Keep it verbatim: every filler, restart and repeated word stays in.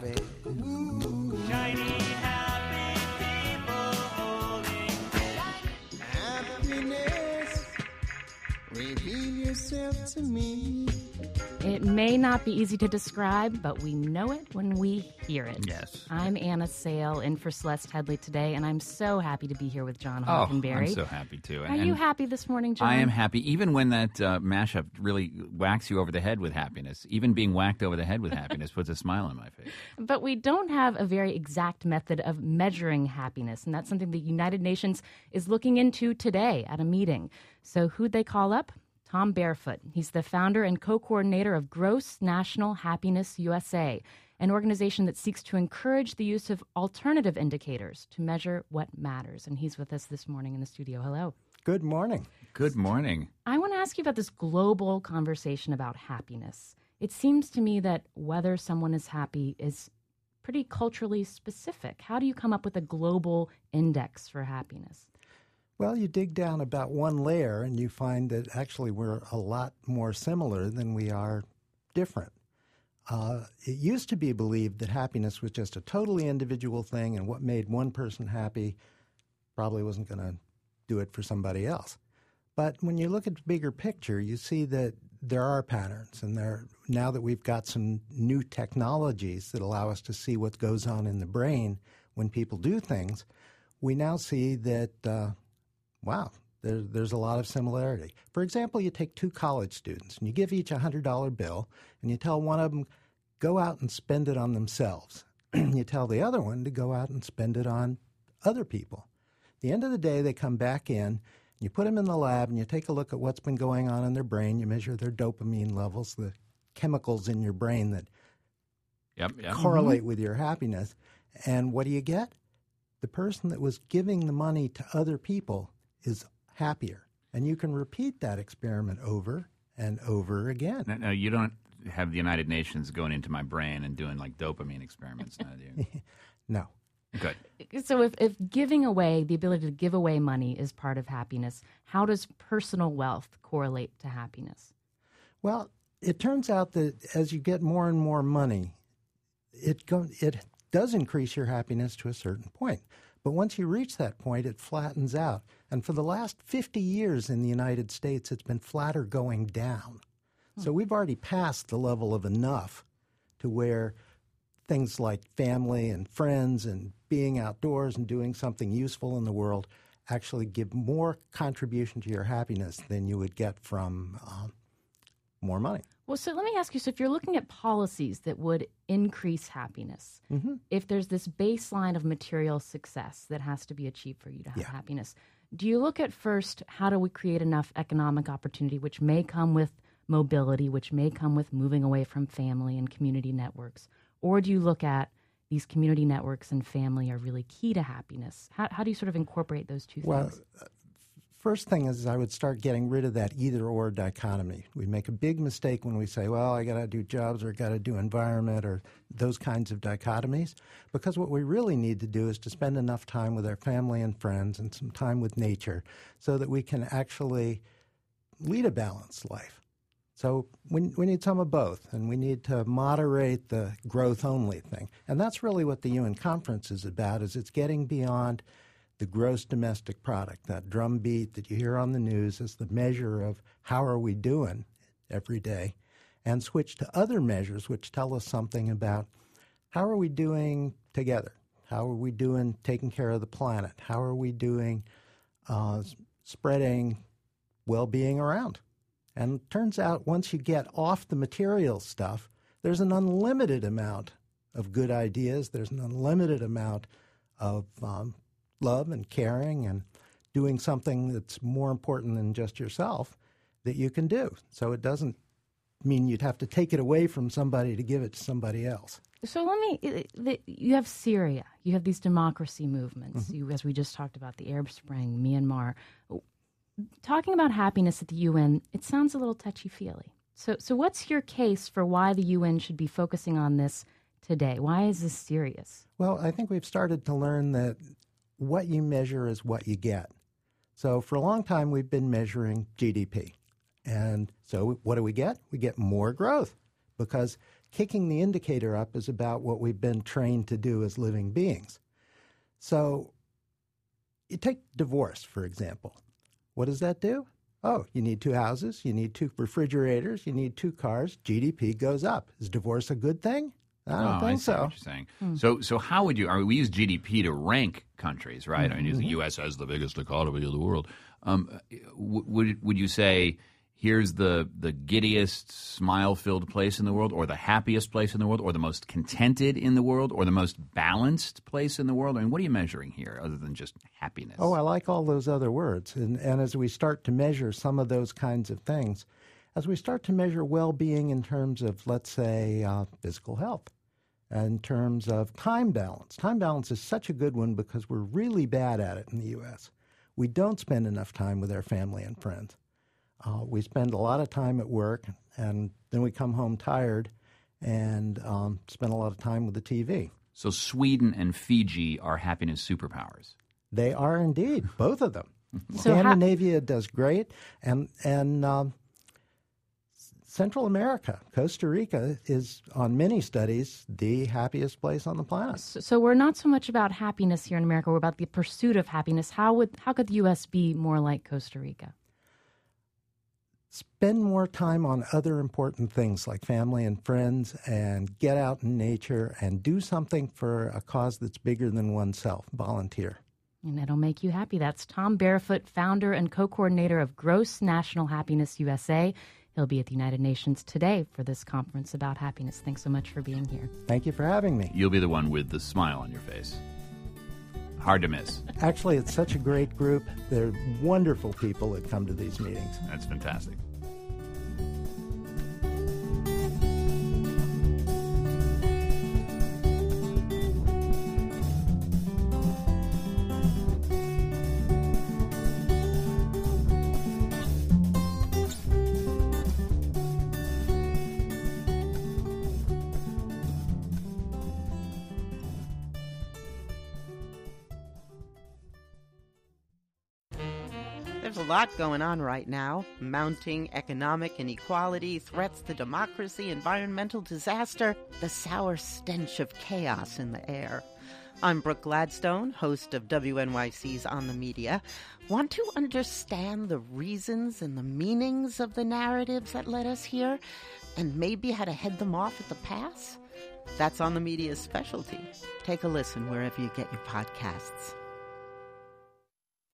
happy. Ooh. Shiny, happy people holding Happiness, reveal yourself to me. It may not be easy to describe, but we know it when we hear it. Yes. I'm Anna Sale, in for Celeste Headley today, and I'm so happy to be here with John Oh, Hockenberry. I'm so happy too. Are And you happy this morning, John? I am happy, even when that uh, mashup really whacks you over the head with happiness. Even being whacked over the head with happiness puts a smile on my face. But we don't have a very exact method of measuring happiness, and that's something the United Nations is looking into today at a meeting. So who'd they call up? Tom Barefoot. He's the founder and co-coordinator of Gross National Happiness U S A, an organization that seeks to encourage the use of alternative indicators to measure what matters. And he's with us this morning in the studio. Hello. Good morning. Good morning. I want to ask you about this global conversation about happiness. It seems to me that whether someone is happy is pretty culturally specific. How do you come up with a global index for happiness? Well, you dig down about one layer and you find that actually we're a lot more similar than we are different. Uh, it used to be believed that happiness was just a totally individual thing, and what made one person happy probably wasn't going to do it for somebody else. But when you look at the bigger picture, you see that there are patterns, and there now that we've got some new technologies that allow us to see what goes on in the brain when people do things, we now see that uh, Wow, there, there's a lot of similarity. For example, you take two college students and you give each a one hundred dollar bill and you tell one of them, go out and spend it on themselves. You tell the other one to go out and spend it on other people. At the end of the day, they come back in, you put them in the lab and you take a look at what's been going on in their brain. You measure their dopamine levels, the chemicals in your brain that Yep, yep. correlate Mm-hmm. with your happiness. And what do you get? The person that was giving the money to other people is happier. And you can repeat that experiment over and over again. No, no, you don't have the United Nations going into my brain and doing like dopamine experiments, now, do you? No. Good. So if, if giving away, the ability to give away money is part of happiness, how does personal wealth correlate to happiness? Well, it turns out that as you get more and more money, it go, it does increase your happiness to a certain point. But once you reach that point, it flattens out. And for the last fifty years in the United States, it's been flatter going down. So we've already passed the level of enough to where things like family and friends and being outdoors and doing something useful in the world actually give more contribution to your happiness than you would get from um, more money. Well, so let me ask you, so if you're looking at policies that would increase happiness, Mm-hmm. if there's this baseline of material success that has to be achieved for you to have Yeah. happiness, do you look at first, how do we create enough economic opportunity, which may come with mobility, which may come with moving away from family and community networks? Or do you look at these community networks and family are really key to happiness? How, how do you sort of incorporate those two Well, things? first thing is I would start getting rid of that either-or dichotomy. We make a big mistake when we say, well, I got to do jobs or got to do environment or those kinds of dichotomies, because what we really need to do is to spend enough time with our family and friends and some time with nature so that we can actually lead a balanced life. So we, we need some of both, and we need to moderate the growth-only thing. And that's really what the U N conference is about, is it's getting beyond the gross domestic product, that drumbeat that you hear on the news as the measure of how are we doing every day, and switch to other measures which tell us something about how are we doing together, how are we doing taking care of the planet, how are we doing uh, spreading well-being around. And it turns out once you get off the material stuff, there's an unlimited amount of good ideas, there's an unlimited amount of um, love and caring and doing something that's more important than just yourself that you can do. So it doesn't mean you'd have to take it away from somebody to give it to somebody else. So let me, you have Syria, you have these democracy movements, Mm-hmm. you, as we just talked about, the Arab Spring, Myanmar. Talking about happiness at the U N, it sounds a little touchy-feely. So, so what's your case for why the U N should be focusing on this today? Why is this serious? Well, I think we've started to learn that what you measure is what you get. So for a long time, we've been measuring G D P. And so what do we get? We get more growth because kicking the indicator up is about what we've been trained to do as living beings. So you take divorce, for example. What does that do? Oh, you need two houses, you need two refrigerators, you need two cars, G D P goes up. Is divorce a good thing? I don't oh, think I see so. what you're saying. So, so how would you? I mean, we use G D P to rank countries, right? I mean, the U S has the biggest economy of the world. Um, w- would would you say here's the the giddiest, smile-filled place in the world, or the happiest place in the world, or the most contented in the world, or the most balanced place in the world? I mean, what are you measuring here, other than just happiness? Oh, I like all those other words. And, and as we start to measure some of those kinds of things, as we start to measure well-being in terms of, let's say, uh, physical health, in terms of time balance. Time balance is such a good one because we're really bad at it in the U S. We don't spend enough time with our family and friends. Uh, we spend a lot of time at work, and then we come home tired and um, spend a lot of time with the T V. So Sweden and Fiji are happiness superpowers. They are indeed, both of them. So how- Scandinavia does great, and and um, Central America, Costa Rica, is on many studies the happiest place on the planet. So, so we're not so much about happiness here in America. We're about the pursuit of happiness. How would how could the U S be more like Costa Rica? Spend more time on other important things like family and friends, and get out in nature and do something for a cause that's bigger than oneself. Volunteer. And it'll make you happy. That's Tom Barefoot, founder and co-coordinator of Gross National Happiness U S A. He'll be at the United Nations today for this conference about happiness. Thanks so much for being here. Thank you for having me. You'll be the one with the smile on your face. Hard to miss. Actually, it's such a great group. They're wonderful people that come to these meetings. That's fantastic. There's a lot going on right now. Mounting economic inequality, threats to democracy, environmental disaster, the sour stench of chaos in the air. I'm Brooke Gladstone, host of W N Y C's On the Media. Want to understand the reasons and the meanings of the narratives that led us here, and maybe how to head them off at the pass? That's On the Media's specialty. Take a listen wherever you get your podcasts.